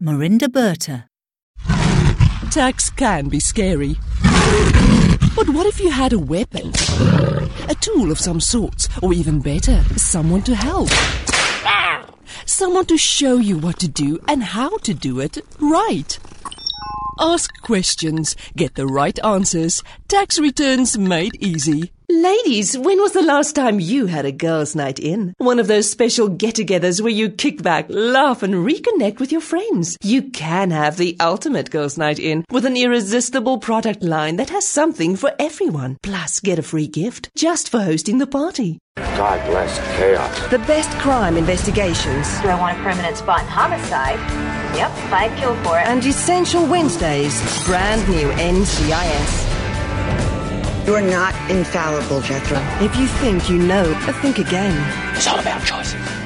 Marinda Berta. Tax can be scary. But what if you had a weapon? A tool of some sort, or even better, someone to help. Someone to show you what to do and how to do it right. Ask questions, get the right answers. Tax returns made easy. Ladies, when was the last time you had a girls' night in? One of those special get-togethers where you kick back, laugh and reconnect with your friends. You can have the ultimate girls' night in with an irresistible product line that has something for everyone. Plus, get a free gift just for hosting the party. God bless chaos. The best crime investigations. Do I want a permanent spot in homicide? Yep, I'd kill for it. And Essential Wednesdays. Brand new NCIS. You are not infallible, Jethro. If you think you know, think again. It's all about choices.